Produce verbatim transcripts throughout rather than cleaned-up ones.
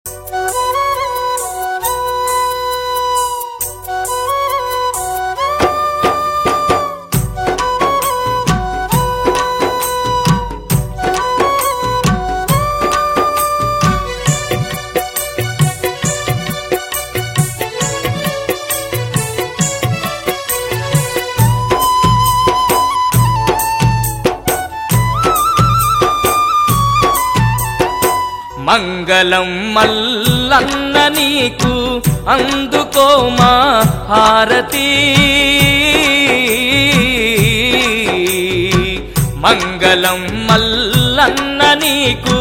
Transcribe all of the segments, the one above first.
మంగళం మల్లన్న నీకు అందుకో మా హారతి మంగళం మల్లన్న నీకు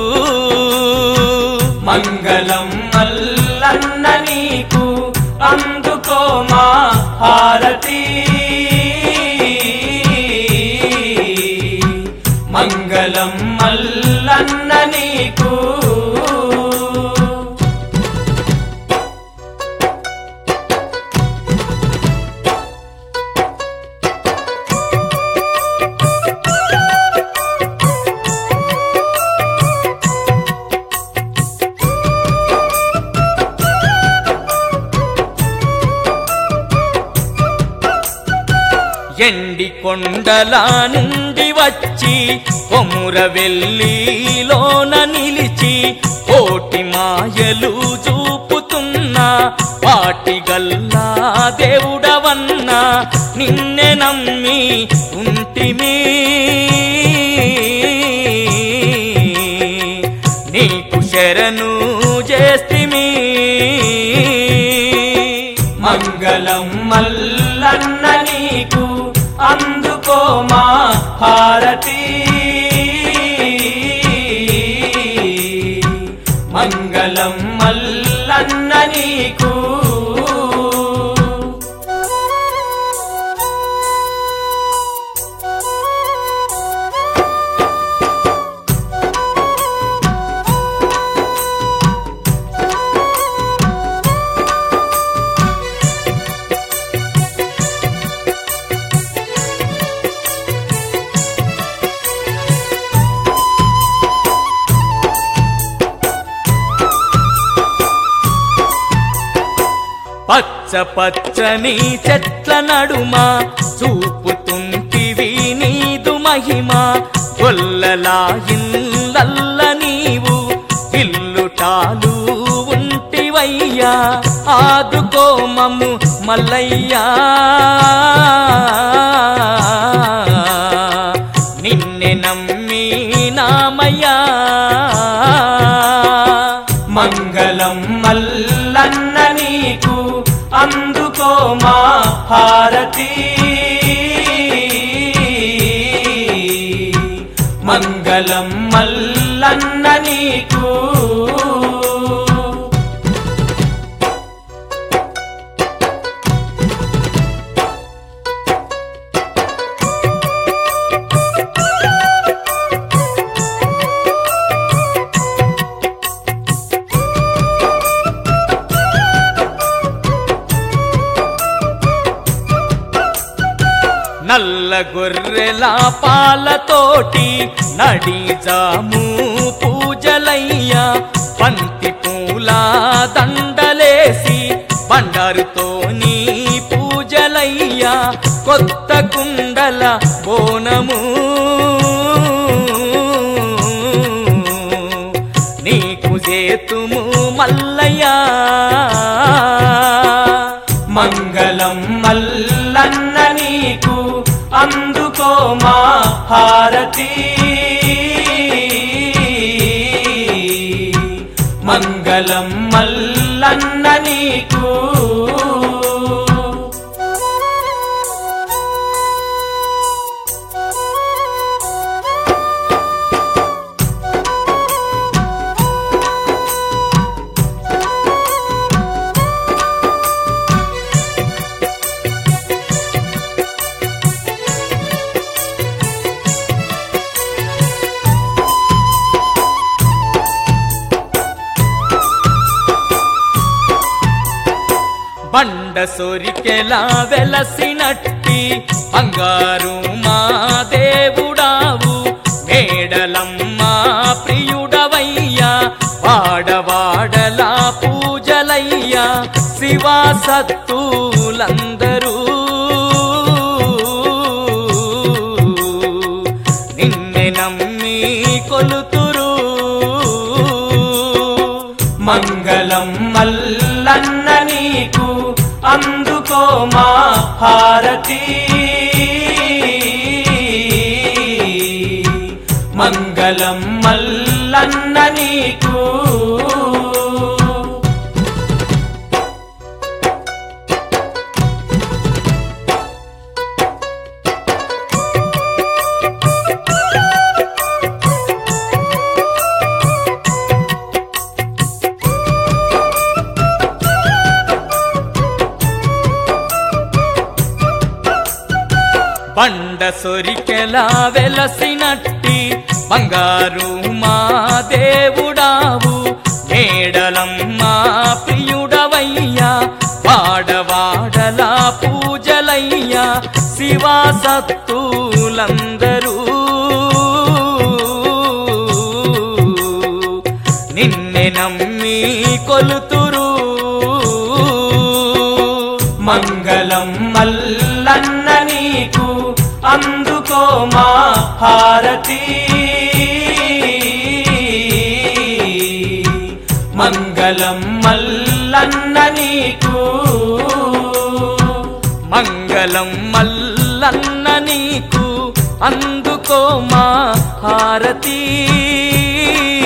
మంగళం మల్లన్న నీకు అందుకో మా హారతి మంగళం మల్లన్న నీకు ఎండి కొండల నుండి వచ్చి కొమురవెల్లిలోన నిలిచి కోటి మాయలు చూపుతున్నా పాటిగల్లా దేవుడవన్నా నిన్నే నమ్మి ఉంటిమి నీకు శరణు చేస్తిమి మంగళం మల్లన్న నీకు అందుకో మా హారతి మంగళం మల్లన్న నీకు పచ్చ పచ్చని చెట్ల నడుమ చూపుతుంటివి నీదు మహిమ గొల్లలా ఇల్లల్ల నీవు ఇల్లుటాలు ఉంటివయ్యా ఆదుకో మమ్ము మల్లయ్యా నిన్నే నమ్మి నామయ్యా మంగళం మల్లన్న నీకు అందుకో మా హారతి మంగళం మల్లన్న నీకు నల్ల గొర్రెల పాలతోటి నడిజాము పూజలయ్యా పంతి పూల దండలేసి బండారుతోని పూజలయ్యా కొత్త కుండల బోనము నీకు చేతుము మల్లయ్యా మంగళం మల్లన్న నీకు అందుకో మా హారతి మంగళం మల్లన్న నీకు బండ సొరికెలా వెలసినట్టి బంగారు మా దేవుడావు మేడలమ్మ ప్రియుడవయ్యా వాడవాడ వాడలా పూజలయ్యా శివా సత్తులందరూ నిన్నే నమ్మి కొలుతురు మంగళం మల్లన్న నీకు అందుకో మా హారతి మంగళం మల్లన్న నీకు బండ సొరికెలా వెలసినట్టి బంగారు మా దేవుడావు మేడలమ్మా ప్రియుడవయ్యా వాడవాడలా పూజలయ్యా శివా సత్తులందరూ నిన్నే నమ్మి కొలుతురు మంగళం మల్లన్న నీకు అందుకో మా హారతి మంగళం మల్లన్న నీకు మంగళం మల్లన్న నీకు అందుకో మా హారతి